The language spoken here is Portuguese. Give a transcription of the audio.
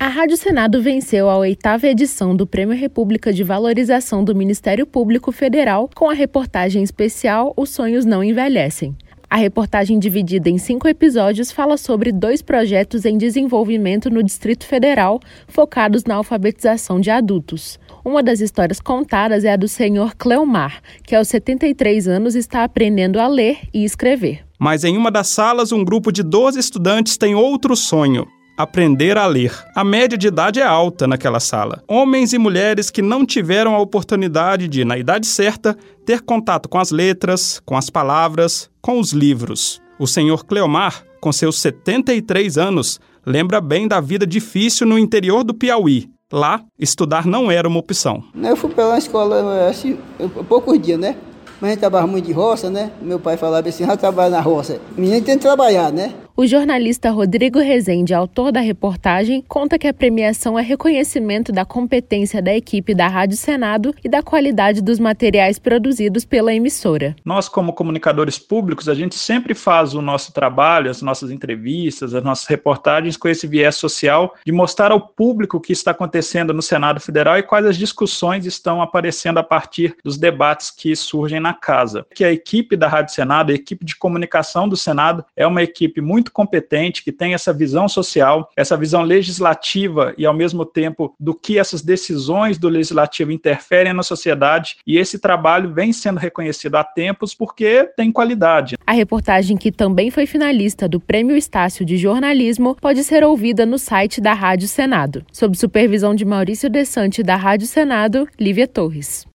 A Rádio Senado venceu a 8ª edição do Prêmio República de Valorização do Ministério Público Federal com a reportagem especial Os Sonhos Não Envelhecem. A reportagem, dividida em 5 episódios, fala sobre 2 projetos em desenvolvimento no Distrito Federal, focados na alfabetização de adultos. Uma das histórias contadas é a do senhor Cleomar, que aos 73 anos está aprendendo a ler e escrever. Mas em uma das salas, um grupo de 12 estudantes tem outro sonho: aprender a ler. A média de idade é alta naquela sala. Homens e mulheres que não tiveram a oportunidade de, na idade certa, ter contato com as letras, com as palavras, com os livros. O senhor Cleomar, com seus 73 anos, lembra bem da vida difícil no interior do Piauí. Lá, estudar não era uma opção. Eu fui pela escola, poucos dias, né? Mas a gente trabalhava muito de roça, né? Meu pai falava assim, vai trabalhar na roça. O menino tem que trabalhar, né? O jornalista Rodrigo Rezende, autor da reportagem, conta que a premiação é reconhecimento da competência da equipe da Rádio Senado e da qualidade dos materiais produzidos pela emissora. Nós, como comunicadores públicos, a gente sempre faz o nosso trabalho, as nossas entrevistas, as nossas reportagens com esse viés social de mostrar ao público o que está acontecendo no Senado Federal e quais as discussões estão aparecendo a partir dos debates que surgem na casa. Que a equipe da Rádio Senado, a equipe de comunicação do Senado, é uma equipe muito competente, que tem essa visão social, essa visão legislativa e, ao mesmo tempo, do que essas decisões do legislativo interferem na sociedade, e esse trabalho vem sendo reconhecido há tempos porque tem qualidade. A reportagem, que também foi finalista do Prêmio Estácio de Jornalismo, pode ser ouvida no site da Rádio Senado. Sob supervisão de Maurício Desante, da Rádio Senado, Lívia Torres.